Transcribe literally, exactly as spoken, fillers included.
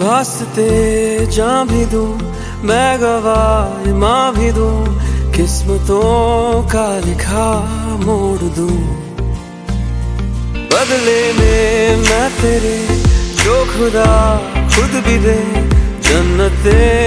वास्ते जान भी दूं, मैं गवाह माँ भी दूं, किस्मतों का लिखा मोड़ दूं। बदले में मैं तेरे जो खुदा खुद भी दे, जन्नतें